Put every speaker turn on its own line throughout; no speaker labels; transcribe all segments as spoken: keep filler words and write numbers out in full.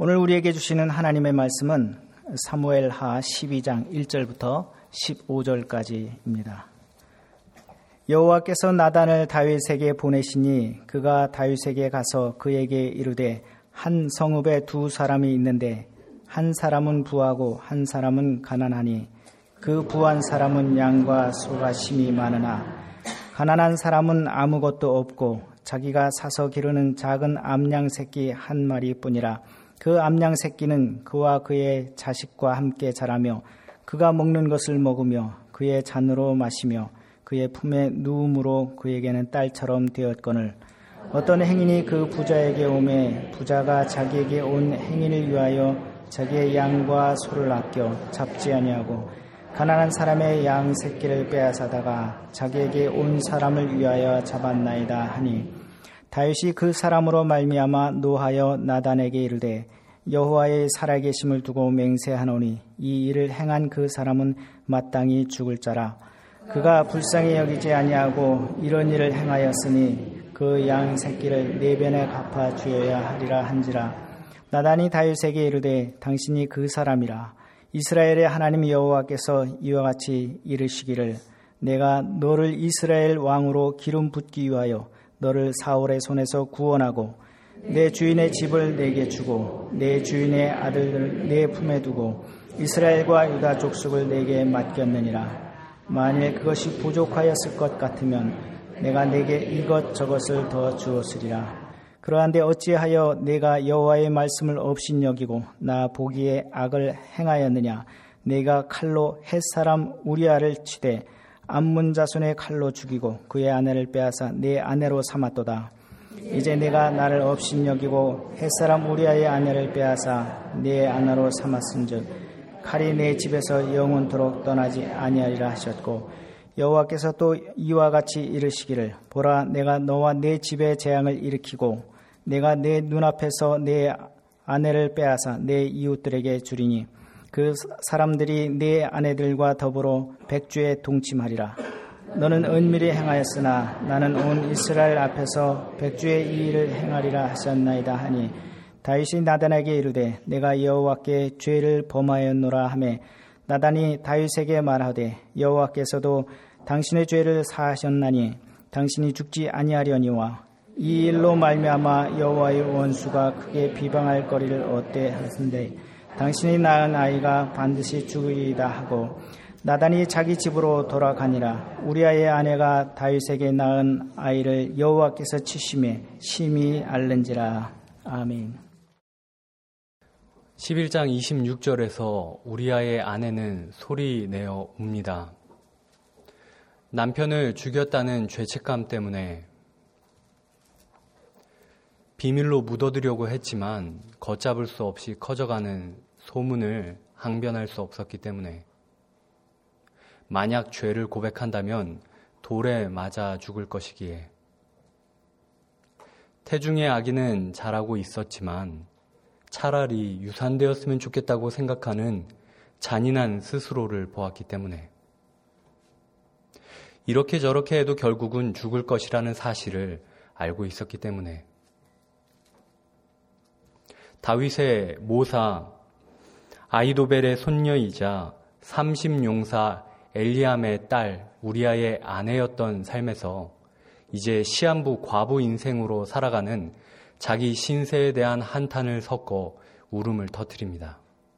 오늘 우리에게 주시는 하나님의 말씀은 사무엘하 십이 장 일 절부터 십오 절까지입니다. 여호와께서 나단을 다윗에게 보내시니 그가 다윗에게 가서 그에게 이르되 한 성읍에 두 사람이 있는데 한 사람은 부하고 한 사람은 가난하니 그 부한 사람은 양과 소가 심이 많으나 가난한 사람은 아무것도 없고 자기가 사서 기르는 작은 암양 새끼 한 마리뿐이라. 그 암양 새끼는 그와 그의 자식과 함께 자라며 그가 먹는 것을 먹으며 그의 잔으로 마시며 그의 품에 누움으로 그에게는 딸처럼 되었거늘 어떤 행인이 그 부자에게 오매 부자가 자기에게 온 행인을 위하여 자기의 양과 소를 아껴 잡지 아니하고 가난한 사람의 양 새끼를 빼앗아다가 자기에게 온 사람을 위하여 잡았나이다 하니 다윗이 그 사람으로 말미암아 노하여 나단에게 이르되 여호와의 살아계심을 두고 맹세하노니 이 일을 행한 그 사람은 마땅히 죽을 자라. 그가 불쌍히 여기지 아니하고 이런 일을 행하였으니 그 양 새끼를 네 변에 갚아 주어야 하리라 한지라. 나단이 다윗에게 이르되 당신이 그 사람이라. 이스라엘의 하나님 여호와께서 이와 같이 이르시기를 내가 너를 이스라엘 왕으로 기름 붓기 위하여 너를 사울의 손에서 구원하고 내 주인의 집을 내게 주고 내 주인의 아들을 내 품에 두고 이스라엘과 유다 족속을 내게 맡겼느니라. 만일 그것이 부족하였을 것 같으면 내가 내게 이것 저것을 더 주었으리라. 그러한데 어찌하여 내가 여호와의 말씀을 업신여기고 나 보기에 악을 행하였느냐. 내가 칼로 헷사람 우리아를 치되 암몬 자손의 칼로 죽이고 그의 아내를 빼앗아 내 아내로 삼았도다. 이제 내가 나를 업신여기고 헷사람 우리아의 아내를 빼앗아 내 아내로 삼았은즉 칼이 내 집에서 영원토록 떠나지 아니하리라 하셨고 여호와께서 또 이와 같이 이르시기를 보라 내가 너와 내 집에 재앙을 일으키고 내가 내 눈앞에서 내 아내를 빼앗아 내 이웃들에게 주리니 그 사람들이 내 아내들과 더불어 백주에 동침하리라. 너는 은밀히 행하였으나 나는 온 이스라엘 앞에서 백주의 이 일을 행하리라 하셨나이다 하니 다윗이 나단에게 이르되 내가 여호와께 죄를 범하였노라 하매 나단이 다윗에게 말하되 여호와께서도 당신의 죄를 사하셨나니 당신이 죽지 아니하려니와 이 일로 말미암아 여호와의 원수가 크게 비방할 거리를 얻되 하신대 당신이 낳은 아이가 반드시 죽으리이다 하고 나단이 자기 집으로 돌아가니라. 우리아의 아내가 다윗에게 낳은 아이를 여호와께서 치심에 심히 앓는지라. 아멘.
십일 장 이십육 절에서 우리아의 아내는 소리내어 웁니다. 남편을 죽였다는 죄책감 때문에 비밀로 묻어두려고 했지만 걷잡을 수 없이 커져가는 소문을 항변할 수 없었기 때문에 만약 죄를 고백한다면 돌에 맞아 죽을 것이기에 태중의 아기는 자라고 있었지만 차라리 유산되었으면 좋겠다고 생각하는 잔인한 스스로를 보았기 때문에 이렇게 저렇게 해도 결국은 죽을 것이라는 사실을 알고 있었기 때문에 다윗의 모사 아히도벨의 손녀이자 삼십용사 엘리암의 딸 우리아의 아내였던 삶에서 이제 시한부 과부 인생으로 살아가는 자기 신세에 대한 한탄을 섞어 울음을 터뜨립니다.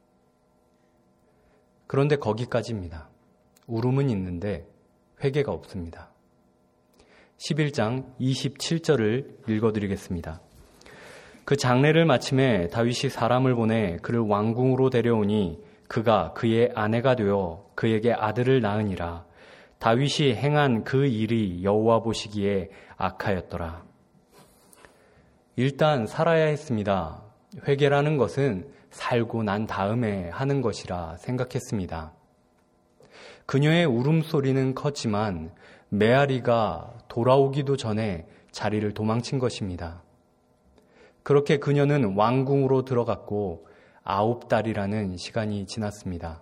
그런데 거기까지입니다. 울음은 있는데 회개가 없습니다. 십일 장 이십칠 절을 읽어드리겠습니다. 그 장례를 마침에 다윗이 사람을 보내 그를 왕궁으로 데려오니 그가 그의 아내가 되어 그에게 아들을 낳으니라. 다윗이 행한 그 일이 여호와 보시기에 악하였더라. 일단 살아야 했습니다. 회개라는 것은 살고 난 다음에 하는 것이라 생각했습니다. 그녀의 울음소리는 컸지만 메아리가 돌아오기도 전에 자리를 도망친 것입니다. 그렇게 그녀는 왕궁으로 들어갔고 아홉 달이라는 시간이 지났습니다.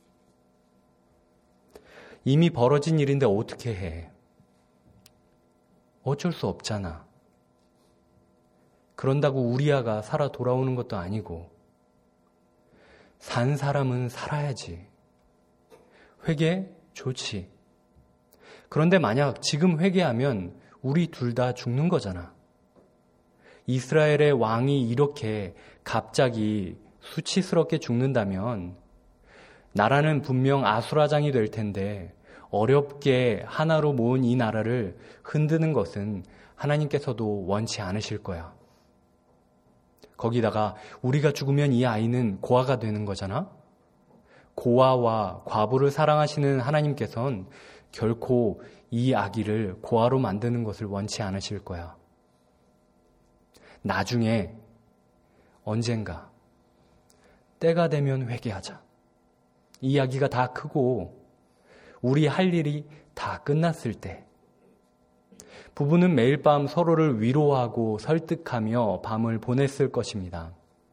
이미 벌어진 일인데 어떻게 해? 어쩔 수 없잖아. 그런다고 우리아가 살아 돌아오는 것도 아니고 산 사람은 살아야지. 회개 좋지. 그런데 만약 지금 회개하면 우리 둘 다 죽는 거잖아. 이스라엘의 왕이 이렇게 갑자기 수치스럽게 죽는다면 나라는 분명 아수라장이 될 텐데 어렵게 하나로 모은 이 나라를 흔드는 것은 하나님께서도 원치 않으실 거야. 거기다가 우리가 죽으면 이 아이는 고아가 되는 거잖아. 고아와 과부를 사랑하시는 하나님께서는 결코 이 아기를 고아로 만드는 것을 원치 않으실 거야. 나중에 언젠가 때가 되면 회개하자. 이 아기가 다 크고 우리 할 일이 다 끝났을 때 부부는 매일 밤 서로를 위로하고 설득하며 밤을 보냈을 것입니다.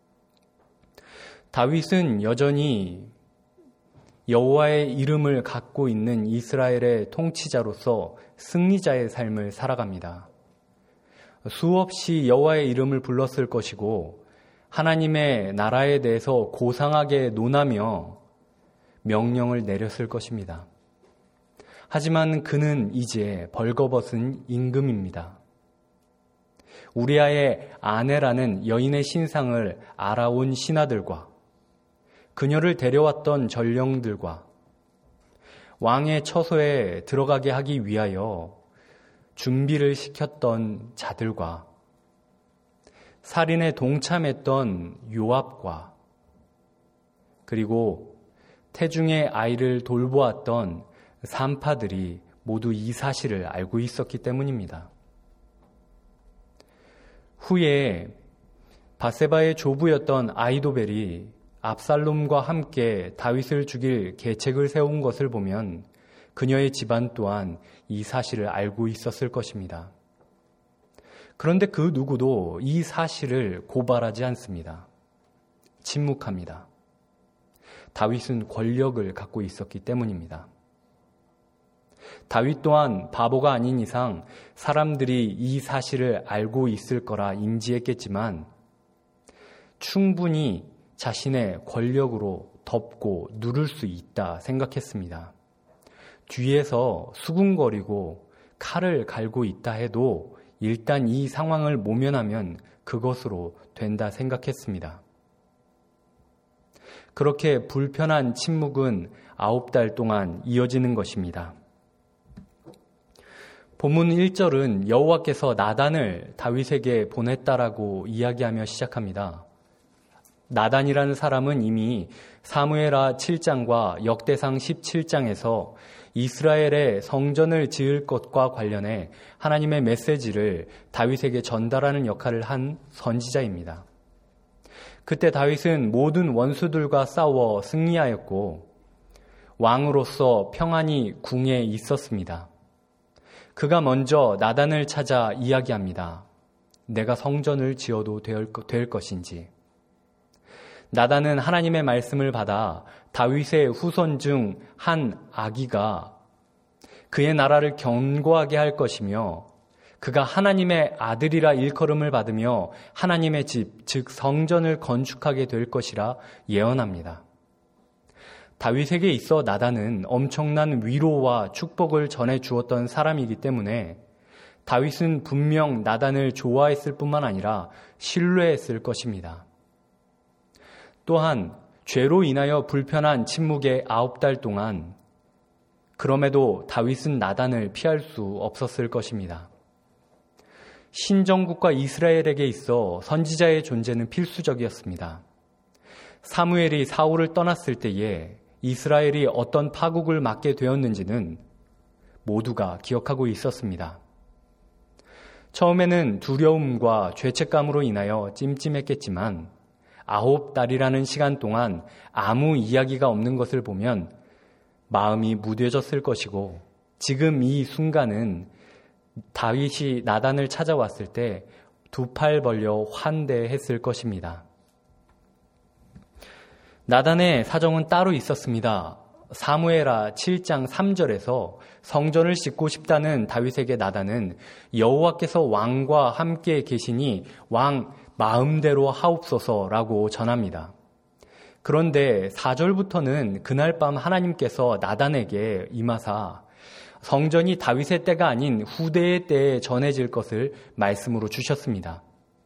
다윗은 여전히 여호와의 이름을 갖고 있는 이스라엘의 통치자로서 승리자의 삶을 살아갑니다. 수없이 여호와의 이름을 불렀을 것이고 하나님의 나라에 대해서 고상하게 논하며 명령을 내렸을 것입니다. 하지만 그는 이제 벌거벗은 임금입니다. 우리아의 아내라는 여인의 신상을 알아온 신하들과 그녀를 데려왔던 전령들과 왕의 처소에 들어가게 하기 위하여 준비를 시켰던 자들과 살인에 동참했던 요압과 그리고 태중의 아이를 돌보았던 산파들이 모두 이 사실을 알고 있었기 때문입니다. 후에 밧세바의 조부였던 아히도벨이 압살롬과 함께 다윗을 죽일 계책을 세운 것을 보면 그녀의 집안 또한 이 사실을 알고 있었을 것입니다. 그런데 그 누구도 이 사실을 고발하지 않습니다. 침묵합니다. 다윗은 권력을 갖고 있었기 때문입니다. 다윗 또한 바보가 아닌 이상 사람들이 이 사실을 알고 있을 거라 인지했겠지만 충분히 자신의 권력으로 덮고 누를 수 있다 생각했습니다. 뒤에서 수군거리고 칼을 갈고 있다 해도 일단 이 상황을 모면하면 그것으로 된다 생각했습니다. 그렇게 불편한 침묵은 아홉 달 동안 이어지는 것입니다. 본문 일 절은 여호와께서 나단을 다윗에게 보냈다라고 이야기하며 시작합니다. 나단이라는 사람은 이미 사무엘하 칠 장과 역대상 십칠 장에서 이스라엘의 성전을 지을 것과 관련해 하나님의 메시지를 다윗에게 전달하는 역할을 한 선지자입니다. 그때 다윗은 모든 원수들과 싸워 승리하였고 왕으로서 평안히 궁에 있었습니다. 그가 먼저 나단을 찾아 이야기합니다. 내가 성전을 지어도 될 것인지. 나단은 하나님의 말씀을 받아 다윗의 후손 중 한 아기가 그의 나라를 견고하게 할 것이며 그가 하나님의 아들이라 일컬음을 받으며 하나님의 집, 즉 성전을 건축하게 될 것이라 예언합니다. 다윗에게 있어 나단은 엄청난 위로와 축복을 전해 주었던 사람이기 때문에 다윗은 분명 나단을 좋아했을 뿐만 아니라 신뢰했을 것입니다. 또한 죄로 인하여 불편한 침묵의 아홉 달 동안 그럼에도 다윗은 나단을 피할 수 없었을 것입니다. 신정국과 이스라엘에게 있어 선지자의 존재는 필수적이었습니다. 사무엘이 사울을 떠났을 때에 이스라엘이 어떤 파국을 맞게 되었는지는 모두가 기억하고 있었습니다. 처음에는 두려움과 죄책감으로 인하여 찜찜했겠지만 아홉 달이라는 시간 동안 아무 이야기가 없는 것을 보면 마음이 무뎌졌을 것이고 지금 이 순간은 다윗이 나단을 찾아왔을 때 두 팔 벌려 환대했을 것입니다. 나단의 사정은 따로 있었습니다. 사무엘하 칠 장 삼 절에서 성전을 짓고 싶다는 다윗에게 나단은 여호와께서 왕과 함께 계시니 왕 마음대로 하옵소서라고 전합니다. 그런데 사 절부터는 그날 밤 하나님께서 나단에게 임하사 성전이 다윗의 때가 아닌 후대의 때에 전해질 것을 말씀으로 주셨습니다.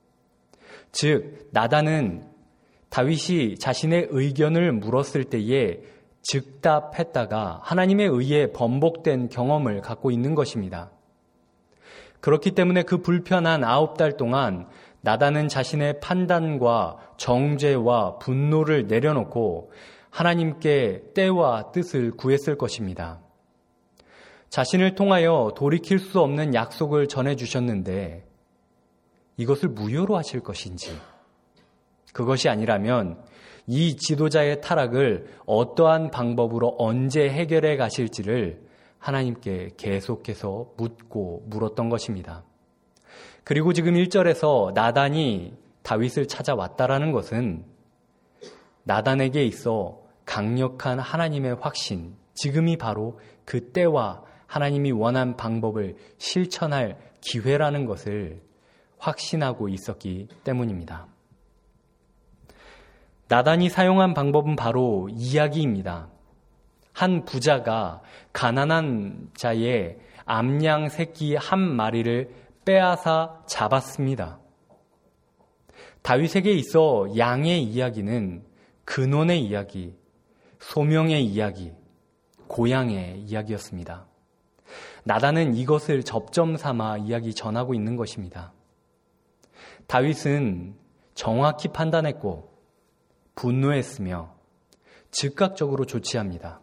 즉 나단은 다윗이 자신의 의견을 물었을 때에 즉답했다가 하나님에 의해 번복된 경험을 갖고 있는 것입니다. 그렇기 때문에 그 불편한 아홉 달 동안 나단은 자신의 판단과 정죄와 분노를 내려놓고 하나님께 때와 뜻을 구했을 것입니다. 자신을 통하여 돌이킬 수 없는 약속을 전해주셨는데 이것을 무효로 하실 것인지, 그것이 아니라면 이 지도자의 타락을 어떠한 방법으로 언제 해결해 가실지를 하나님께 계속해서 묻고 물었던 것입니다. 그리고 지금 일 절에서 나단이 다윗을 찾아왔다라는 것은 나단에게 있어 강력한 하나님의 확신, 지금이 바로 그 때와 하나님이 원한 방법을 실천할 기회라는 것을 확신하고 있었기 때문입니다. 나단이 사용한 방법은 바로 이야기입니다. 한 부자가 가난한 자의 암양 새끼 한 마리를 빼앗아 잡았습니다. 다윗에게 있어 양의 이야기는 근원의 이야기, 소명의 이야기, 고향의 이야기였습니다. 나단은 이것을 접점 삼아 이야기 전하고 있는 것입니다. 다윗은 정확히 판단했고 분노했으며 즉각적으로 조치합니다.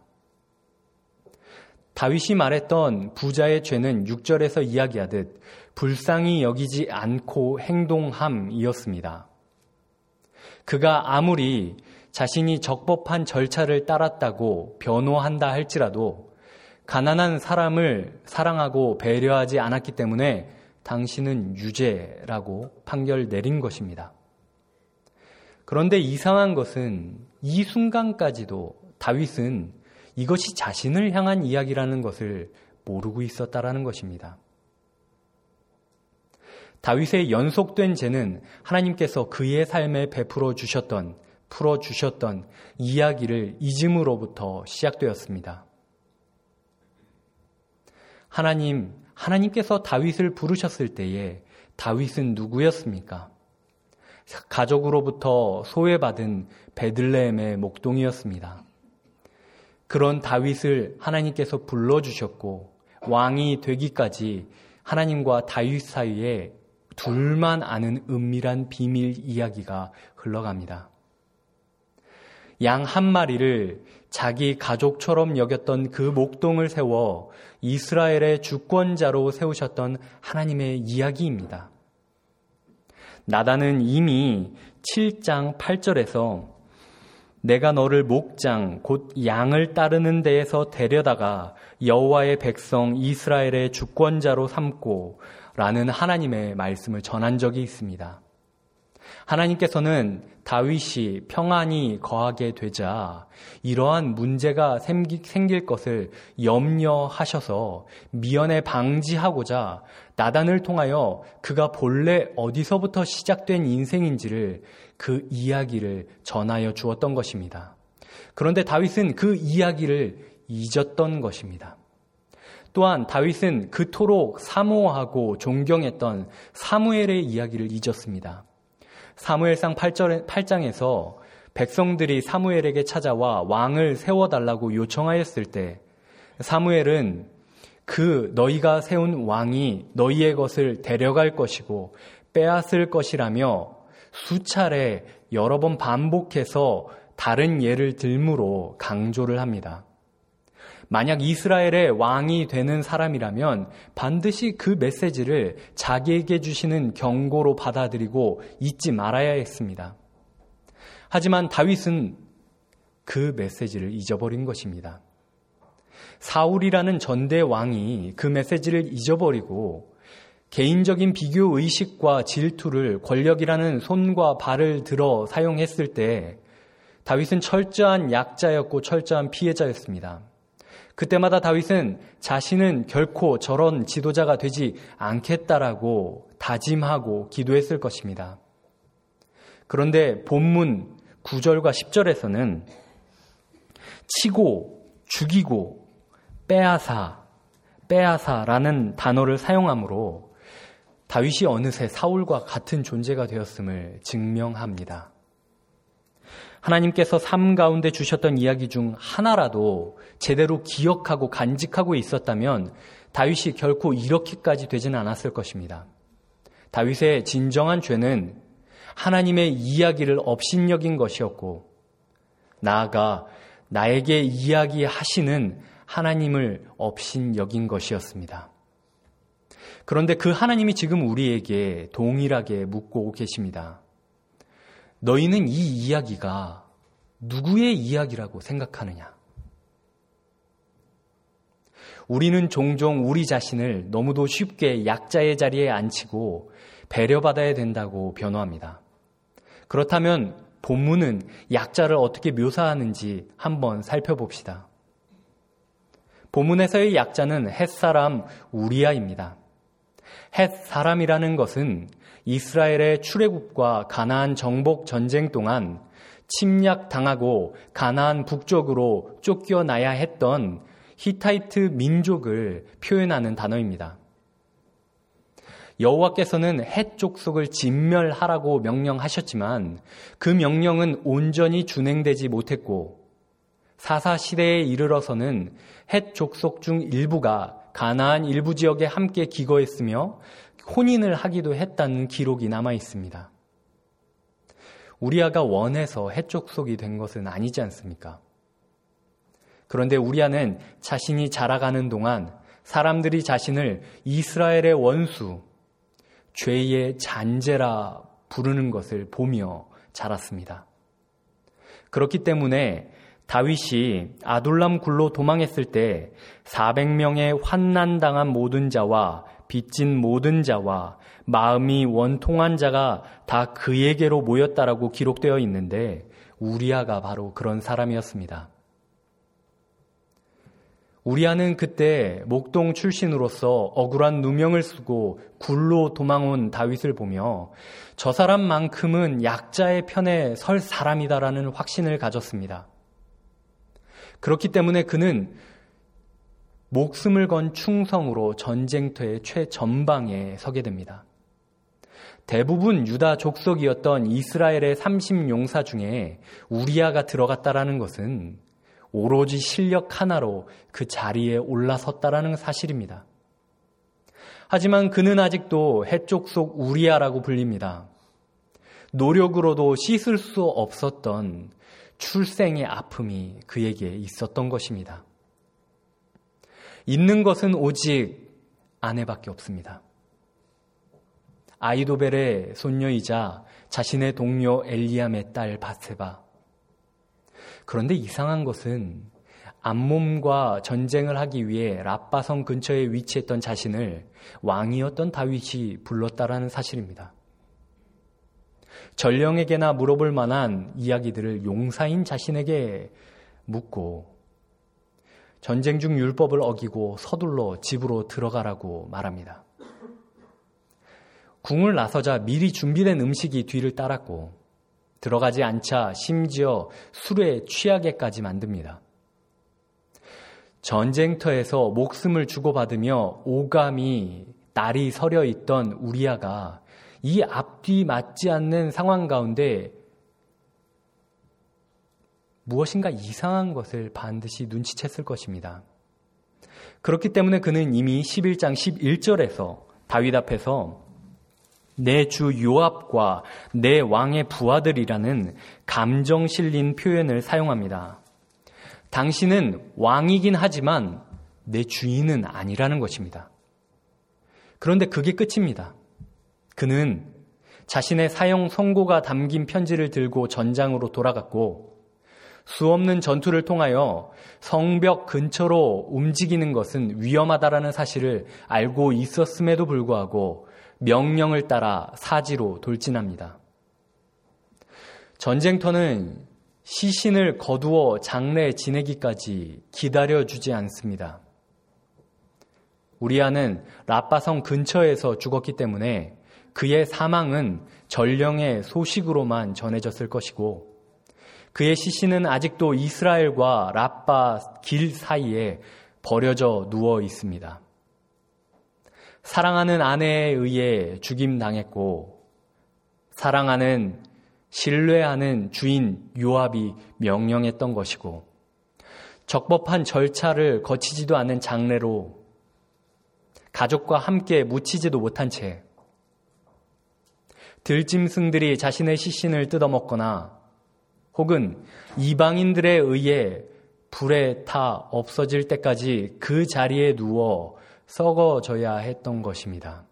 다윗이 말했던 부자의 죄는 육 절에서 이야기하듯 불쌍히 여기지 않고 행동함이었습니다. 그가 아무리 자신이 적법한 절차를 따랐다고 변호한다 할지라도 가난한 사람을 사랑하고 배려하지 않았기 때문에 당신은 유죄라고 판결 내린 것입니다. 그런데 이상한 것은 이 순간까지도 다윗은 이것이 자신을 향한 이야기라는 것을 모르고 있었다라는 것입니다. 다윗의 연속된 죄는 하나님께서 그의 삶에 베풀어 주셨던, 풀어 주셨던 이야기를 잊음으로부터 시작되었습니다. 하나님, 하나님께서 다윗을 부르셨을 때에 다윗은 누구였습니까? 가족으로부터 소외받은 베들레헴의 목동이었습니다. 그런 다윗을 하나님께서 불러주셨고 왕이 되기까지 하나님과 다윗 사이에 둘만 아는 은밀한 비밀 이야기가 흘러갑니다. 양 한 마리를 자기 가족처럼 여겼던 그 목동을 세워 이스라엘의 주권자로 세우셨던 하나님의 이야기입니다. 나단은 이미 칠 장 팔 절에서 내가 너를 목장 곧 양을 따르는 데에서 데려다가 여호와의 백성 이스라엘의 주권자로 삼고 라는 하나님의 말씀을 전한 적이 있습니다. 하나님께서는 다윗이 평안이 거하게 되자 이러한 문제가 생길 것을 염려하셔서 미연에 방지하고자 나단을 통하여 그가 본래 어디서부터 시작된 인생인지를 그 이야기를 전하여 주었던 것입니다. 그런데 다윗은 그 이야기를 잊었던 것입니다. 또한 다윗은 그토록 사모하고 존경했던 사무엘의 이야기를 잊었습니다. 사무엘상 팔 장에서 백성들이 사무엘에게 찾아와 왕을 세워달라고 요청하였을 때 사무엘은 그 너희가 세운 왕이 너희의 것을 데려갈 것이고 빼앗을 것이라며 수차례 여러 번 반복해서 다른 예를 들므로 강조를 합니다. 만약 이스라엘의 왕이 되는 사람이라면 반드시 그 메시지를 자기에게 주시는 경고로 받아들이고 잊지 말아야 했습니다. 하지만 다윗은 그 메시지를 잊어버린 것입니다. 사울이라는 전대 왕이 그 메시지를 잊어버리고 개인적인 비교 의식과 질투를 권력이라는 손과 발을 들어 사용했을 때 다윗은 철저한 약자였고 철저한 피해자였습니다. 그때마다 다윗은 자신은 결코 저런 지도자가 되지 않겠다라고 다짐하고 기도했을 것입니다. 그런데 본문 구 절과 십 절에서는 치고, 죽이고, 빼앗아, 빼앗아라는 단어를 사용하므로 다윗이 어느새 사울과 같은 존재가 되었음을 증명합니다. 하나님께서 삶 가운데 주셨던 이야기 중 하나라도 제대로 기억하고 간직하고 있었다면 다윗이 결코 이렇게까지 되지는 않았을 것입니다. 다윗의 진정한 죄는 하나님의 이야기를 업신여긴 것이었고, 나아가 나에게 이야기하시는 하나님을 업신여긴 것이었습니다. 그런데 그 하나님이 지금 우리에게 동일하게 묻고 계십니다. 너희는 이 이야기가 누구의 이야기라고 생각하느냐? 우리는 종종 우리 자신을 너무도 쉽게 약자의 자리에 앉히고 배려받아야 된다고 변호합니다. 그렇다면 본문은 약자를 어떻게 묘사하는지 한번 살펴봅시다. 본문에서의 약자는 헷사람 우리아입니다. 헷사람이라는 것은 이스라엘의 출애굽과 가나안 정복 전쟁 동안 침략당하고 가나안 북쪽으로 쫓겨나야 했던 히타이트 민족을 표현하는 단어입니다. 여호와께서는 헷 족속을 진멸하라고 명령하셨지만 그 명령은 온전히 준행되지 못했고 사사시대에 이르러서는 헷 족속 중 일부가 가나안 일부 지역에 함께 기거했으며 혼인을 하기도 했다는 기록이 남아 있습니다. 우리아가 원해서 헷 족속이 된 것은 아니지 않습니까? 그런데 우리아는 자신이 자라가는 동안 사람들이 자신을 이스라엘의 원수, 죄의 잔재라 부르는 것을 보며 자랐습니다. 그렇기 때문에 다윗이 아둘람 굴로 도망했을 때 사백 명의 환난당한 모든 자와 빚진 모든 자와 마음이 원통한 자가 다 그에게로 모였다라고 기록되어 있는데 우리아가 바로 그런 사람이었습니다. 우리아는 그때 목동 출신으로서 억울한 누명을 쓰고 굴로 도망온 다윗을 보며 저 사람만큼은 약자의 편에 설 사람이다라는 확신을 가졌습니다. 그렇기 때문에 그는 목숨을 건 충성으로 전쟁터의 최전방에 서게 됩니다. 대부분 유다 족속이었던 이스라엘의 삼십 용사 중에 우리아가 들어갔다라는 것은 오로지 실력 하나로 그 자리에 올라섰다라는 사실입니다. 하지만 그는 아직도 헷 족속 우리아라고 불립니다. 노력으로도 씻을 수 없었던 출생의 아픔이 그에게 있었던 것입니다. 있는 것은 오직 아내밖에 없습니다. 아이도벨의 손녀이자 자신의 동료 엘리암의 딸 바세바. 그런데 이상한 것은 암몬과 전쟁을 하기 위해 랍바성 근처에 위치했던 자신을 왕이었던 다윗이 불렀다라는 사실입니다. 전령에게나 물어볼 만한 이야기들을 용사인 자신에게 묻고 전쟁 중 율법을 어기고 서둘러 집으로 들어가라고 말합니다. 궁을 나서자 미리 준비된 음식이 뒤를 따랐고 들어가지 않자 심지어 술에 취하게까지 만듭니다. 전쟁터에서 목숨을 주고받으며 오감이 날이 서려 있던 우리아가 이 앞뒤 맞지 않는 상황 가운데 무엇인가 이상한 것을 반드시 눈치챘을 것입니다. 그렇기 때문에 그는 이미 십일 장 십일 절에서 다윗 앞에서 내 주 요압과 내 왕의 부하들이라는 감정 실린 표현을 사용합니다. 당신은 왕이긴 하지만 내 주인은 아니라는 것입니다. 그런데 그게 끝입니다. 그는 자신의 사형 선고가 담긴 편지를 들고 전장으로 돌아갔고 수없는 전투를 통하여 성벽 근처로 움직이는 것은 위험하다라는 사실을 알고 있었음에도 불구하고 명령을 따라 사지로 돌진합니다. 전쟁터는 시신을 거두어 장례 지내기까지 기다려주지 않습니다. 우리아는 랍바성 근처에서 죽었기 때문에 그의 사망은 전령의 소식으로만 전해졌을 것이고 그의 시신은 아직도 이스라엘과 라빠 길 사이에 버려져 누워 있습니다. 사랑하는 아내에 의해 죽임당했고 사랑하는 신뢰하는 주인 요압이 명령했던 것이고 적법한 절차를 거치지도 않은 장례로 가족과 함께 묻히지도 못한 채 들짐승들이 자신의 시신을 뜯어먹거나 혹은 이방인들에 의해 불에 타 없어질 때까지 그 자리에 누워 썩어져야 했던 것입니다.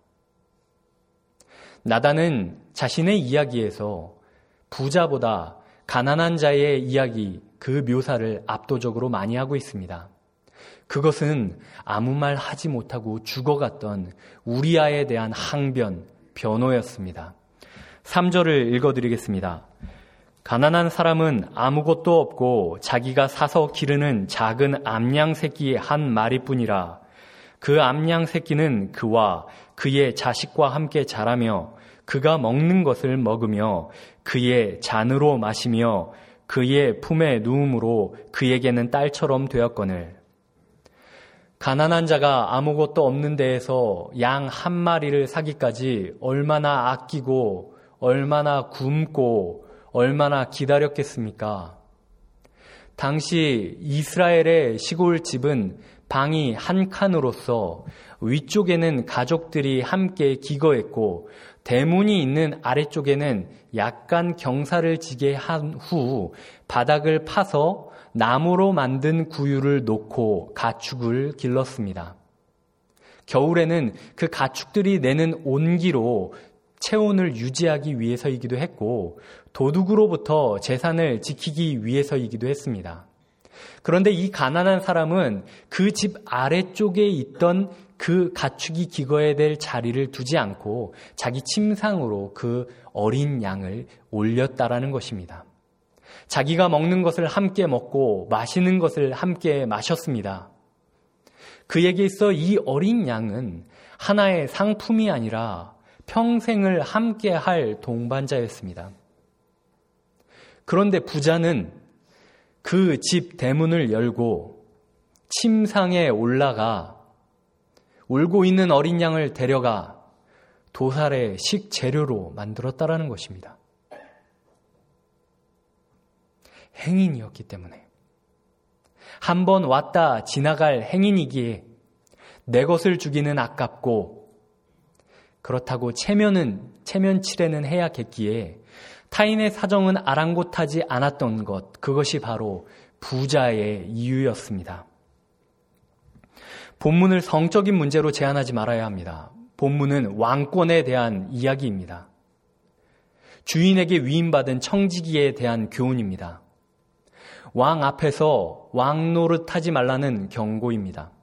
나단은 자신의 이야기에서 부자보다 가난한 자의 이야기, 그 묘사를 압도적으로 많이 하고 있습니다. 그것은 아무 말 하지 못하고 죽어갔던 우리아에 대한 항변, 변호였습니다. 삼 절을 읽어드리겠습니다. 가난한 사람은 아무것도 없고 자기가 사서 기르는 작은 암양 새끼의 한 마리뿐이라. 그 암양 새끼는 그와 그의 자식과 함께 자라며 그가 먹는 것을 먹으며 그의 잔으로 마시며 그의 품에 누움으로 그에게는 딸처럼 되었거늘. 가난한 자가 아무것도 없는 데에서 양 한 마리를 사기까지 얼마나 아끼고 얼마나 굶고 얼마나 기다렸겠습니까? 당시 이스라엘의 시골집은 방이 한 칸으로서 위쪽에는 가족들이 함께 기거했고 대문이 있는 아래쪽에는 약간 경사를 지게 한 후 바닥을 파서 나무로 만든 구유를 놓고 가축을 길렀습니다. 겨울에는 그 가축들이 내는 온기로 체온을 유지하기 위해서이기도 했고 도둑으로부터 재산을 지키기 위해서이기도 했습니다. 그런데 이 가난한 사람은 그 집 아래쪽에 있던 그 가축이 기거해야 될 자리를 두지 않고 자기 침상으로 그 어린 양을 올렸다라는 것입니다. 자기가 먹는 것을 함께 먹고 마시는 것을 함께 마셨습니다. 그에게 있어 이 어린 양은 하나의 상품이 아니라 평생을 함께 할 동반자였습니다. 그런데 부자는 그 집 대문을 열고 침상에 올라가 울고 있는 어린 양을 데려가 도살의 식재료로 만들었다라는 것입니다. 행인이었기 때문에 한 번 왔다 지나갈 행인이기에 내 것을 주기는 아깝고 그렇다고 체면은 체면 칠해는 해야겠기에 타인의 사정은 아랑곳하지 않았던 것, 그것이 바로 부자의 이유였습니다. 본문을 성적인 문제로 제한하지 말아야 합니다. 본문은 왕권에 대한 이야기입니다. 주인에게 위임받은 청지기에 대한 교훈입니다. 왕 앞에서 왕 노릇하지 말라는 경고입니다.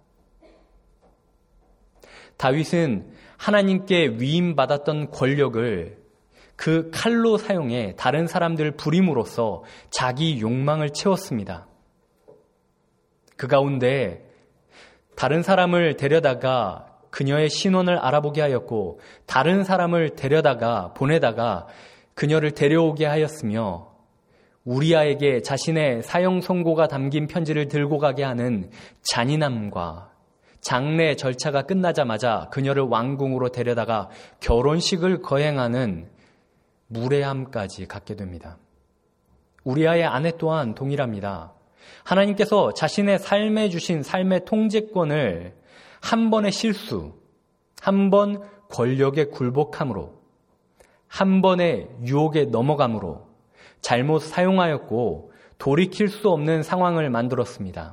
다윗은 하나님께 위임받았던 권력을 그 칼로 사용해 다른 사람들을 부림으로써 자기 욕망을 채웠습니다. 그 가운데 다른 사람을 데려다가 그녀의 신원을 알아보게 하였고 다른 사람을 데려다가 보내다가 그녀를 데려오게 하였으며 우리아에게 자신의 사형 선고가 담긴 편지를 들고 가게 하는 잔인함과 장례 절차가 끝나자마자 그녀를 왕궁으로 데려다가 결혼식을 거행하는 무례함까지 갖게 됩니다. 우리아의 아내 또한 동일합니다. 하나님께서 자신의 삶에 주신 삶의 통제권을 한 번의 실수, 한 번 권력에 굴복함으로, 한 번의 유혹에 넘어감으로 잘못 사용하였고 돌이킬 수 없는 상황을 만들었습니다.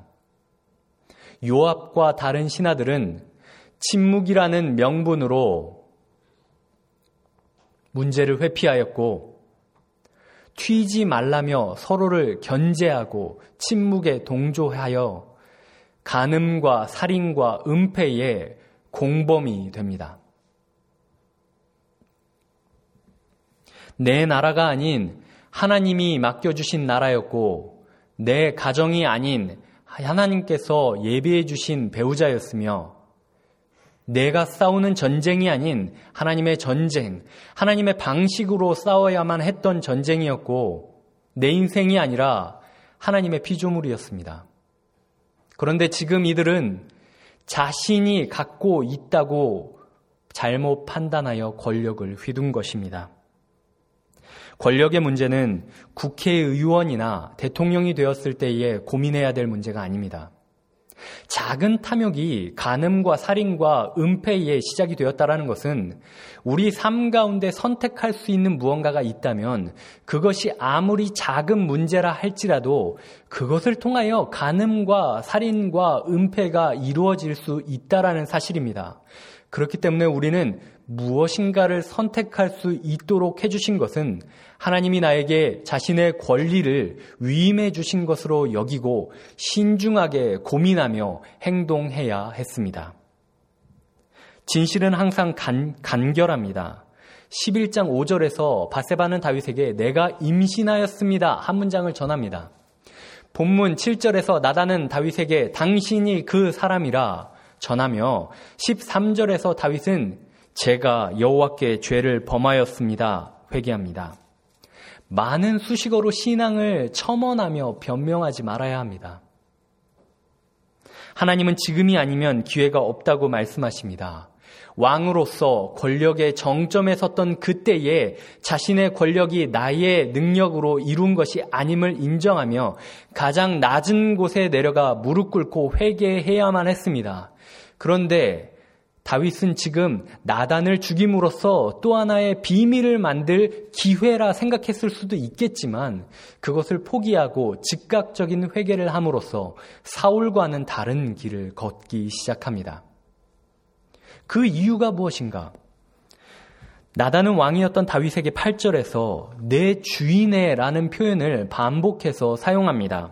요압과 다른 신하들은 침묵이라는 명분으로 문제를 회피하였고 튀지 말라며 서로를 견제하고 침묵에 동조하여 간음과 살인과 은폐의 공범이 됩니다. 내 나라가 아닌 하나님이 맡겨주신 나라였고 내 가정이 아닌 하나님께서 예비해 주신 배우자였으며 내가 싸우는 전쟁이 아닌 하나님의 전쟁, 하나님의 방식으로 싸워야만 했던 전쟁이었고 내 인생이 아니라 하나님의 피조물이었습니다. 그런데 지금 이들은 자신이 갖고 있다고 잘못 판단하여 권력을 휘둔 것입니다. 권력의 문제는 국회의원이나 대통령이 되었을 때에 고민해야 될 문제가 아닙니다. 작은 탐욕이 간음과 살인과 은폐의 시작이 되었다는 것은 우리 삶 가운데 선택할 수 있는 무언가가 있다면 그것이 아무리 작은 문제라 할지라도 그것을 통하여 간음과 살인과 은폐가 이루어질 수 있다는 사실입니다. 그렇기 때문에 우리는 무엇인가를 선택할 수 있도록 해주신 것은 하나님이 나에게 자신의 권리를 위임해 주신 것으로 여기고 신중하게 고민하며 행동해야 했습니다. 진실은 항상 간, 간결합니다. 십일 장 오 절에서 밧세바는 다윗에게 내가 임신하였습니다 한 문장을 전합니다. 본문 칠 절에서 나단은 다윗에게 당신이 그 사람이라 전하며 십삼 절에서 다윗은 제가 여호와께 죄를 범하였습니다 회개합니다. 많은 수식어로 신앙을 첨언하며 변명하지 말아야 합니다. 하나님은 지금이 아니면 기회가 없다고 말씀하십니다. 왕으로서 권력의 정점에 섰던 그때에 자신의 권력이 나의 능력으로 이룬 것이 아님을 인정하며 가장 낮은 곳에 내려가 무릎 꿇고 회개해야만 했습니다. 그런데 다윗은 지금 나단을 죽임으로써 또 하나의 비밀을 만들 기회라 생각했을 수도 있겠지만 그것을 포기하고 즉각적인 회개를 함으로써 사울과는 다른 길을 걷기 시작합니다. 그 이유가 무엇인가? 나단은 왕이었던 다윗에게 팔 절에서 내 주인의 라는 표현을 반복해서 사용합니다.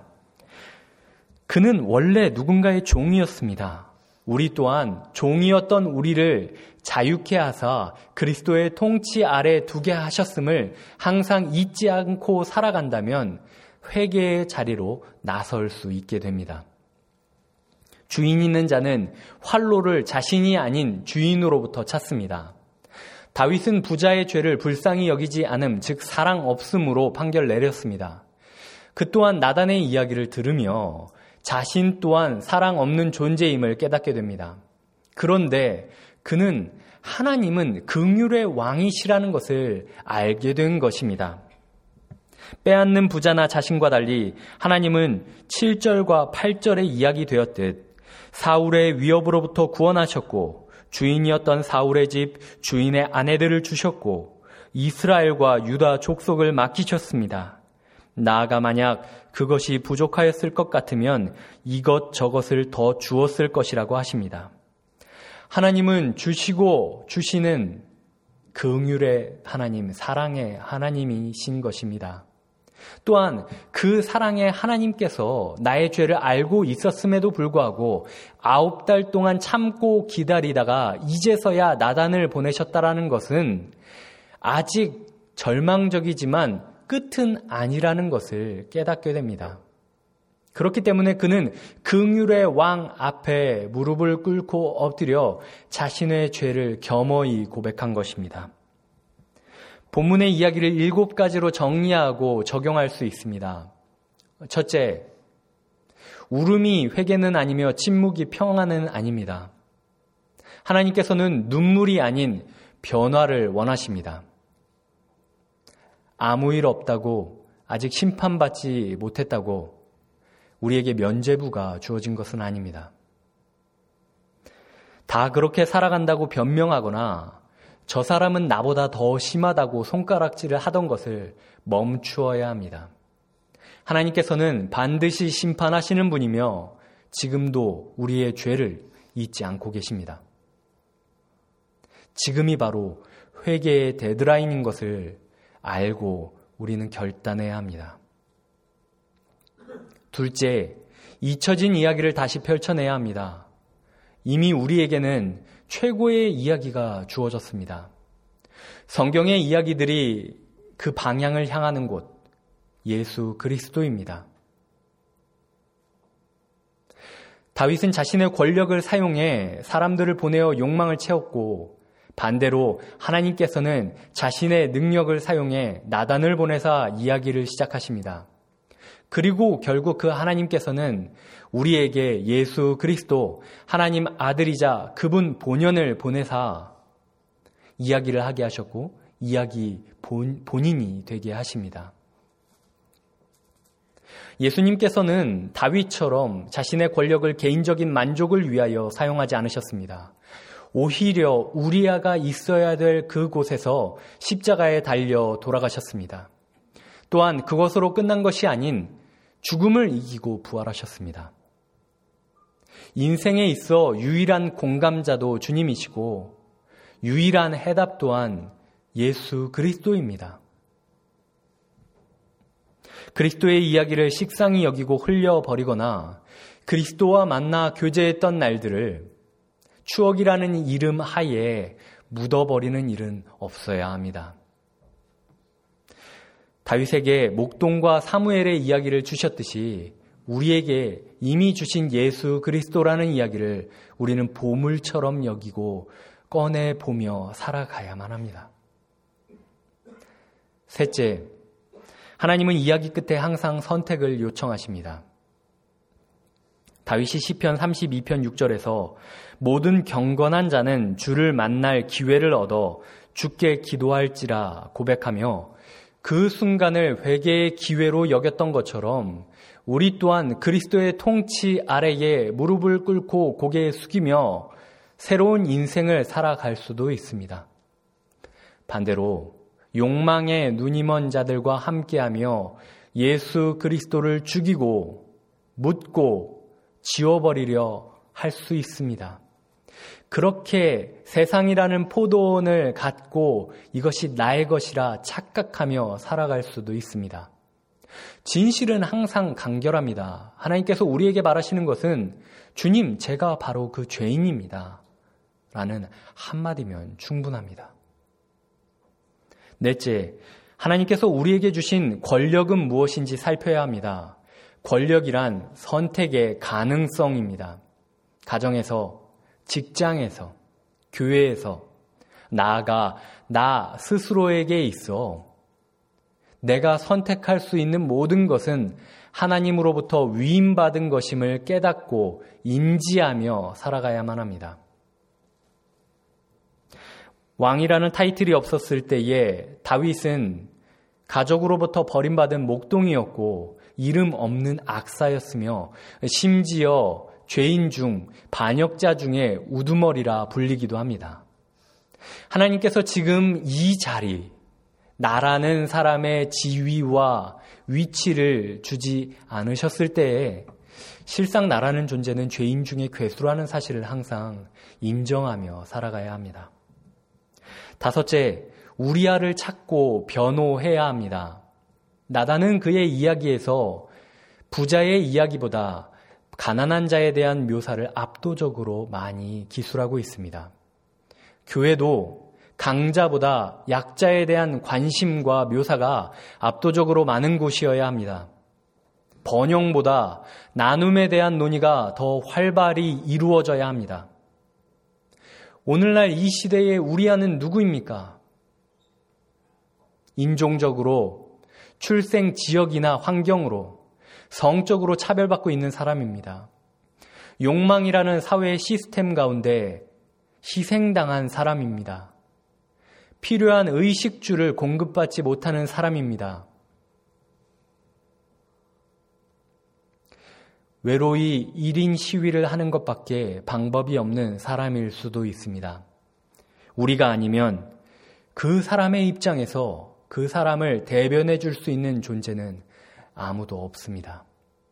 그는 원래 누군가의 종이었습니다. 우리 또한 종이었던 우리를 자유케 하사 그리스도의 통치 아래 두게 하셨음을 항상 잊지 않고 살아간다면 회개의 자리로 나설 수 있게 됩니다. 주인 있는 자는 활로를 자신이 아닌 주인으로부터 찾습니다. 다윗은 부자의 죄를 불쌍히 여기지 않음, 즉 사랑 없음으로 판결 내렸습니다. 그 또한 나단의 이야기를 들으며 자신 또한 사랑 없는 존재임을 깨닫게 됩니다. 그런데 그는 하나님은 긍휼의 왕이시라는 것을 알게 된 것입니다. 빼앗는 부자나 자신과 달리 하나님은 칠 절과 팔 절에 이야기되었듯 사울의 위협으로부터 구원하셨고 주인이었던 사울의 집 주인의 아내들을 주셨고 이스라엘과 유다 족속을 맡기셨습니다. 나아가 만약 그것이 부족하였을 것 같으면 이것저것을 더 주었을 것이라고 하십니다. 하나님은 주시고 주시는 긍휼의 하나님, 사랑의 하나님이신 것입니다. 또한 그 사랑의 하나님께서 나의 죄를 알고 있었음에도 불구하고 아홉 달 동안 참고 기다리다가 이제서야 나단을 보내셨다라는 것은 아직 절망적이지만 끝은 아니라는 것을 깨닫게 됩니다. 그렇기 때문에 그는 긍휼의 왕 앞에 무릎을 꿇고 엎드려 자신의 죄를 겸허히 고백한 것입니다. 본문의 이야기를 일곱 가지로 정리하고 적용할 수 있습니다. 첫째, 울음이 회개는 아니며 침묵이 평안은 아닙니다. 하나님께서는 눈물이 아닌 변화를 원하십니다. 아무 일 없다고, 아직 심판받지 못했다고 우리에게 면죄부가 주어진 것은 아닙니다. 다 그렇게 살아간다고 변명하거나 저 사람은 나보다 더 심하다고 손가락질을 하던 것을 멈추어야 합니다. 하나님께서는 반드시 심판하시는 분이며 지금도 우리의 죄를 잊지 않고 계십니다. 지금이 바로 회개의 데드라인인 것을 알고 우리는 결단해야 합니다. 둘째, 잊혀진 이야기를 다시 펼쳐내야 합니다. 이미 우리에게는 최고의 이야기가 주어졌습니다. 성경의 이야기들이 그 방향을 향하는 곳, 예수 그리스도입니다. 다윗은 자신의 권력을 사용해 사람들을 보내어 욕망을 채웠고 반대로 하나님께서는 자신의 능력을 사용해 나단을 보내사 이야기를 시작하십니다. 그리고 결국 그 하나님께서는 우리에게 예수 그리스도 하나님 아들이자 그분 본연을 보내사 이야기를 하게 하셨고 이야기 본, 본인이 되게 하십니다. 예수님께서는 다윗처럼 자신의 권력을 개인적인 만족을 위하여 사용하지 않으셨습니다. 오히려 우리아가 있어야 될 그곳에서 십자가에 달려 돌아가셨습니다. 또한 그것으로 끝난 것이 아닌 죽음을 이기고 부활하셨습니다. 인생에 있어 유일한 공감자도 주님이시고 유일한 해답 또한 예수 그리스도입니다. 그리스도의 이야기를 식상히 여기고 흘려버리거나 그리스도와 만나 교제했던 날들을 추억이라는 이름 하에 묻어버리는 일은 없어야 합니다. 다윗에게 목동과 사무엘의 이야기를 주셨듯이 우리에게 이미 주신 예수 그리스도라는 이야기를 우리는 보물처럼 여기고 꺼내보며 살아가야만 합니다. 셋째, 하나님은 이야기 끝에 항상 선택을 요청하십니다. 다윗이 시편 삼십이 편 육 절에서 모든 경건한 자는 주를 만날 기회를 얻어 주께 기도할지라 고백하며 그 순간을 회개의 기회로 여겼던 것처럼 우리 또한 그리스도의 통치 아래에 무릎을 꿇고 고개 숙이며 새로운 인생을 살아갈 수도 있습니다. 반대로 욕망에 눈이 먼 자들과 함께하며 예수 그리스도를 죽이고 묻고 지워버리려 할 수 있습니다. 그렇게 세상이라는 포도원을 갖고 이것이 나의 것이라 착각하며 살아갈 수도 있습니다. 진실은 항상 간결합니다. 하나님께서 우리에게 말하시는 것은 주님, 제가 바로 그 죄인입니다. 라는 한마디면 충분합니다. 넷째, 하나님께서 우리에게 주신 권력은 무엇인지 살펴야 합니다. 권력이란 선택의 가능성입니다. 가정에서, 직장에서, 교회에서, 나아가 나 스스로에게 있어 내가 선택할 수 있는 모든 것은 하나님으로부터 위임받은 것임을 깨닫고 인지하며 살아가야만 합니다. 왕이라는 타이틀이 없었을 때에 다윗은 가족으로부터 버림받은 목동이었고 이름 없는 악사였으며 심지어 죄인 중 반역자 중에 우두머리라 불리기도 합니다. 하나님께서 지금 이 자리, 나라는 사람의 지위와 위치를 주지 않으셨을 때에 실상 나라는 존재는 죄인 중에 괴수라는 사실을 항상 인정하며 살아가야 합니다. 다섯째, 우리아를 찾고 변호해야 합니다. 나단은 그의 이야기에서 부자의 이야기보다 가난한 자에 대한 묘사를 압도적으로 많이 기술하고 있습니다. 교회도 강자보다 약자에 대한 관심과 묘사가 압도적으로 많은 곳이어야 합니다. 번영보다 나눔에 대한 논의가 더 활발히 이루어져야 합니다. 오늘날 이 시대의 우리아는 누구입니까? 인종적으로, 출생 지역이나 환경으로, 성적으로 차별받고 있는 사람입니다. 욕망이라는 사회 시스템 가운데 희생당한 사람입니다. 필요한 의식주를 공급받지 못하는 사람입니다. 외로이 일 인 시위를 하는 것밖에 방법이 없는 사람일 수도 있습니다. 우리가 아니면 그 사람의 입장에서 그 사람을 대변해 줄 수 있는 존재는 아무도 없습니다.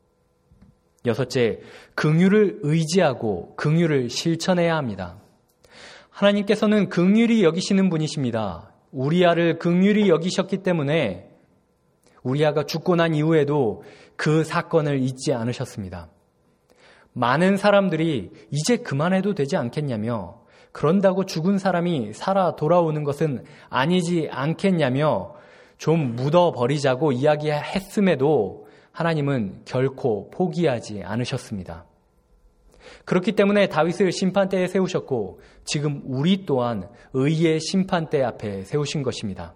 여섯째, 긍휼을 의지하고 긍휼을 실천해야 합니다. 하나님께서는 긍휼히 여기시는 분이십니다. 우리아를 긍휼히 여기셨기 때문에 우리아가 죽고 난 이후에도 그 사건을 잊지 않으셨습니다. 많은 사람들이 이제 그만해도 되지 않겠냐며, 그런다고 죽은 사람이 살아 돌아오는 것은 아니지 않겠냐며 좀 묻어버리자고 이야기했음에도 하나님은 결코 포기하지 않으셨습니다. 그렇기 때문에 다윗을 심판대에 세우셨고 지금 우리 또한 의의 심판대 앞에 세우신 것입니다.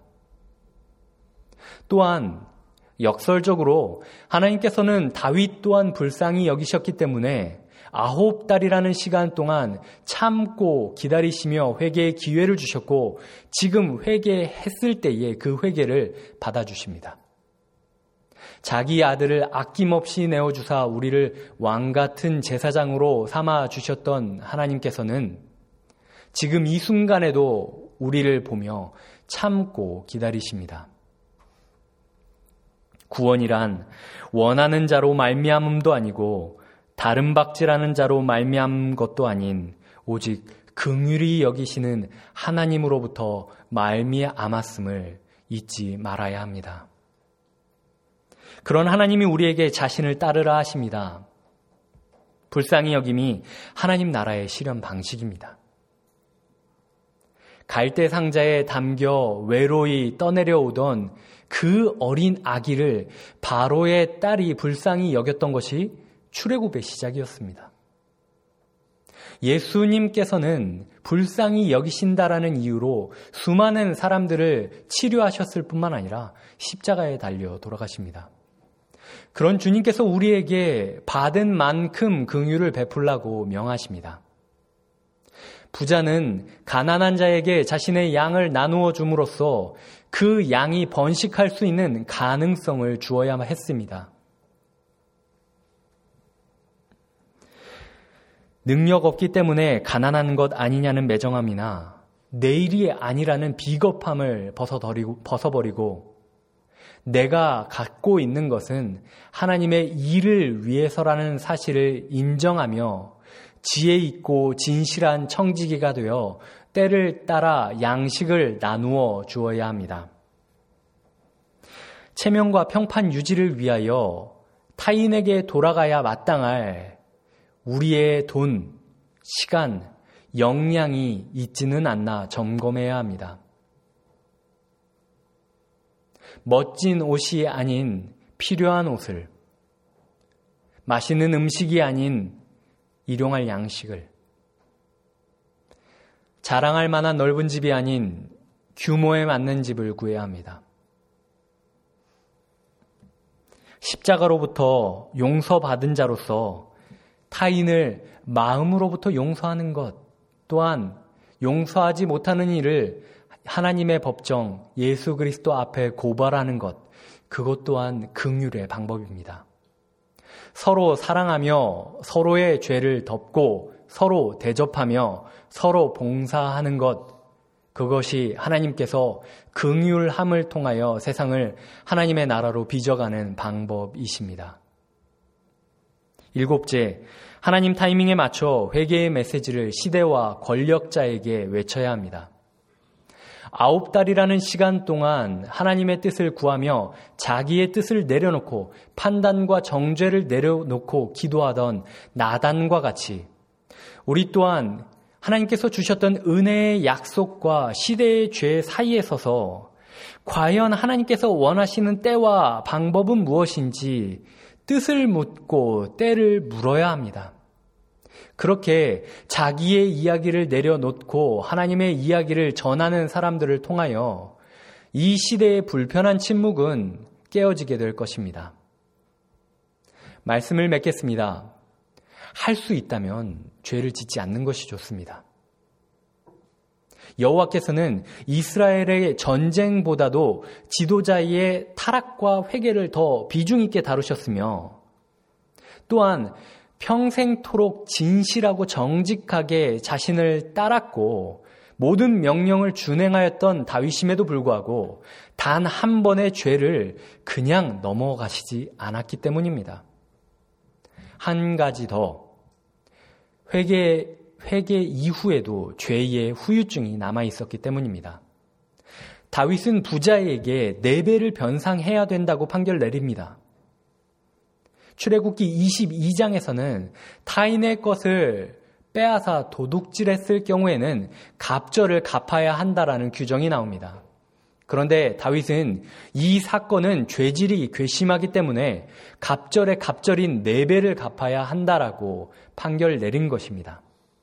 또한 역설적으로 하나님께서는 다윗 또한 불쌍히 여기셨기 때문에 아홉 달이라는 시간 동안 참고 기다리시며 회개의 기회를 주셨고 지금 회개했을 때에 그 회개를 받아주십니다. 자기 아들을 아낌없이 내어주사 우리를 왕같은 제사장으로 삼아주셨던 하나님께서는 지금 이 순간에도 우리를 보며 참고 기다리십니다. 구원이란 원하는 자로 말미암음도 아니고 다른 박질하는 자로 말미암은 것도 아닌 오직 긍휼히 여기시는 하나님으로부터 말미암았음을 잊지 말아야 합니다. 그런 하나님이 우리에게 자신을 따르라 하십니다. 불쌍히 여김이 하나님 나라의 실현 방식입니다. 갈대 상자에 담겨 외로이 떠내려오던 그 어린 아기를 바로의 딸이 불쌍히 여겼던 것이 출애굽의 시작이었습니다. 예수님께서는 불쌍히 여기신다라는 이유로 수많은 사람들을 치료하셨을 뿐만 아니라 십자가에 달려 돌아가십니다. 그런 주님께서 우리에게 받은 만큼 긍휼을 베풀라고 명하십니다. 부자는 가난한 자에게 자신의 양을 나누어 줌으로써 그 양이 번식할 수 있는 가능성을 주어야 했습니다. 능력 없기 때문에 가난한 것 아니냐는 매정함이나 내일이 아니라는 비겁함을 벗어버리고, 벗어버리고 내가 갖고 있는 것은 하나님의 일을 위해서라는 사실을 인정하며 지혜 있고 진실한 청지기가 되어 때를 따라 양식을 나누어 주어야 합니다. 체면과 평판 유지를 위하여 타인에게 돌아가야 마땅할 우리의 돈, 시간, 역량이 있지는 않나 점검해야 합니다. 멋진 옷이 아닌 필요한 옷을, 맛있는 음식이 아닌 일용할 양식을, 자랑할 만한 넓은 집이 아닌 규모에 맞는 집을 구해야 합니다. 십자가로부터 용서받은 자로서 타인을 마음으로부터 용서하는 것 또한 용서하지 못하는 일을 하나님의 법정 예수 그리스도 앞에 고발하는 것, 그것 또한 긍휼의 방법입니다. 서로 사랑하며 서로의 죄를 덮고 서로 대접하며 서로 봉사하는 것, 그것이 하나님께서 긍휼함을 통하여 세상을 하나님의 나라로 빚어가는 방법이십니다. 일곱째, 하나님 타이밍에 맞춰 회개의 메시지를 시대와 권력자에게 외쳐야 합니다. 아홉 달이라는 시간 동안 하나님의 뜻을 구하며 자기의 뜻을 내려놓고 판단과 정죄를 내려놓고 기도하던 나단과 같이 우리 또한 하나님께서 주셨던 은혜의 약속과 시대의 죄 사이에 서서 과연 하나님께서 원하시는 때와 방법은 무엇인지 뜻을 묻고 때를 물어야 합니다. 그렇게 자기의 이야기를 내려놓고 하나님의 이야기를 전하는 사람들을 통하여 이 시대의 불편한 침묵은 깨어지게 될 것입니다. 말씀을 맺겠습니다. 할 수 있다면 죄를 짓지 않는 것이 좋습니다. 여호와께서는 이스라엘의 전쟁보다도 지도자의 타락과 회개를 더 비중 있게 다루셨으며 또한 평생토록 진실하고 정직하게 자신을 따랐고 모든 명령을 준행하였던 다윗임에도 불구하고 단 한 번의 죄를 그냥 넘어가시지 않았기 때문입니다. 한 가지 더, 회개, 회개 이후에도 죄의 후유증이 남아있었기 때문입니다. 다윗은 부자에게 네 배를 변상해야 된다고 판결 내립니다. 출애굽기 이십이 장에서는 타인의 것을 빼앗아 도둑질했을 경우에는 갑절을 갚아야 한다라는 규정이 나옵니다. 그런데 다윗은 이 사건은 죄질이 괘씸하기 때문에 갑절에 갑절인 네 배를 갚아야 한다라고 판결 내린 것입니다.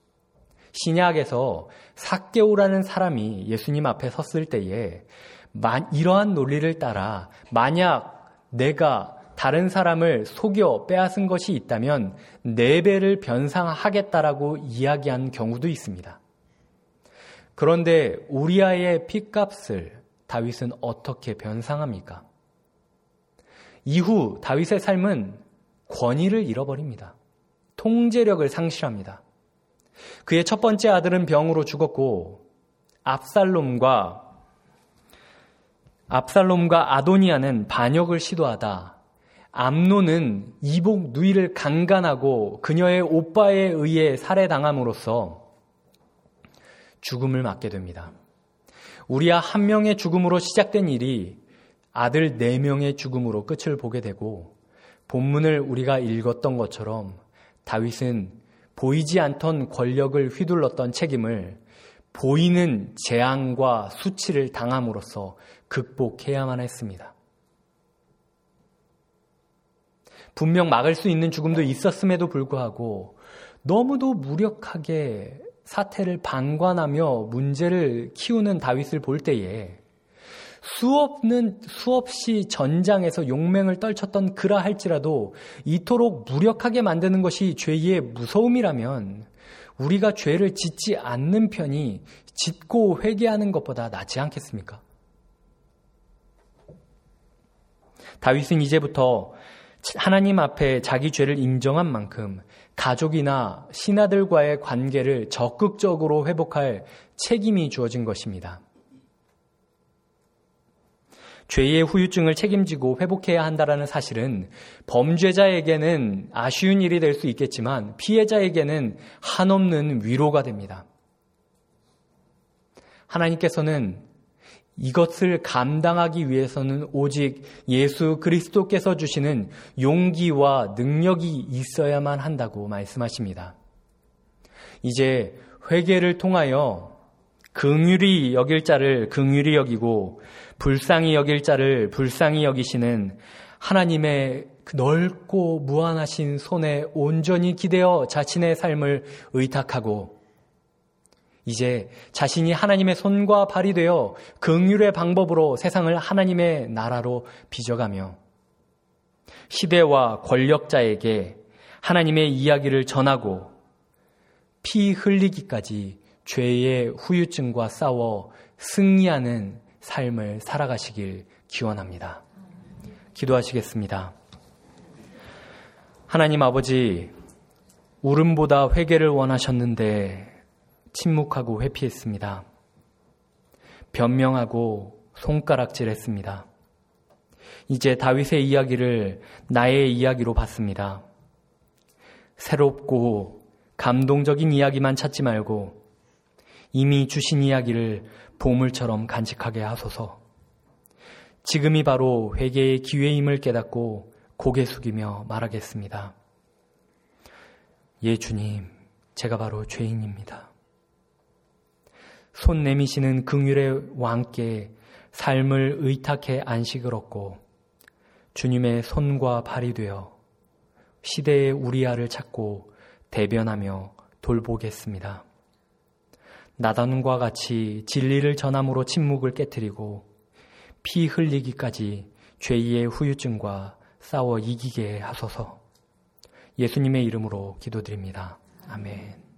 신약에서 삭개오라는 사람이 예수님 앞에 섰을 때에 이러한 논리를 따라 만약 내가 다른 사람을 속여 빼앗은 것이 있다면 네 배를 변상하겠다라고 이야기한 경우도 있습니다. 그런데 우리아의 핏값을 다윗은 어떻게 변상합니까? 이후 다윗의 삶은 권위를 잃어버립니다. 통제력을 상실합니다. 그의 첫 번째 아들은 병으로 죽었고 압살롬과 압살롬과 아도니아는 반역을 시도하다 암논은 이복 누이를 강간하고 그녀의 오빠에 의해 살해당함으로써 죽음을 맞게 됩니다. 우리아 한 명의 죽음으로 시작된 일이 아들 네 명의 죽음으로 끝을 보게 되고 본문을 우리가 읽었던 것처럼 다윗은 보이지 않던 권력을 휘둘렀던 책임을 보이는 재앙과 수치를 당함으로써 극복해야만 했습니다. 분명 막을 수 있는 죽음도 있었음에도 불구하고 너무도 무력하게 사태를 방관하며 문제를 키우는 다윗을 볼 때에 수없는, 수없이 전장에서 용맹을 떨쳤던 그라 할지라도 이토록 무력하게 만드는 것이 죄의 무서움이라면 우리가 죄를 짓지 않는 편이 짓고 회개하는 것보다 낫지 않겠습니까? 다윗은 이제부터 하나님 앞에 자기 죄를 인정한 만큼 가족이나 신하들과의 관계를 적극적으로 회복할 책임이 주어진 것입니다. 죄의 후유증을 책임지고 회복해야 한다는 사실은 범죄자에게는 아쉬운 일이 될 수 있겠지만 피해자에게는 한없는 위로가 됩니다. 하나님께서는 이것을 감당하기 위해서는 오직 예수 그리스도께서 주시는 용기와 능력이 있어야만 한다고 말씀하십니다. 이제 회개를 통하여 긍휼히 여길 자를 긍휼히 여기고 불쌍히 여길 자를 불쌍히 여기시는 하나님의 넓고 무한하신 손에 온전히 기대어 자신의 삶을 의탁하고 이제 자신이 하나님의 손과 발이 되어 긍휼의 방법으로 세상을 하나님의 나라로 빚어가며 시대와 권력자에게 하나님의 이야기를 전하고 피 흘리기까지 죄의 후유증과 싸워 승리하는 삶을 살아가시길 기원합니다. 기도하시겠습니다. 하나님 아버지, 울음보다 회개를 원하셨는데 침묵하고 회피했습니다. 변명하고 손가락질했습니다. 이제 다윗의 이야기를 나의 이야기로 봤습니다. 새롭고 감동적인 이야기만 찾지 말고 이미 주신 이야기를 보물처럼 간직하게 하소서. 지금이 바로 회개의 기회임을 깨닫고 고개 숙이며 말하겠습니다. 예, 주님, 제가 바로 죄인입니다. 손 내미시는 긍휼의 왕께 삶을 의탁해 안식을 얻고 주님의 손과 발이 되어 시대의 우리아를 찾고 대변하며 돌보겠습니다. 나단과 같이 진리를 전함으로 침묵을 깨트리고 피 흘리기까지 죄의 후유증과 싸워 이기게 하소서. 예수님의 이름으로 기도드립니다. 아멘.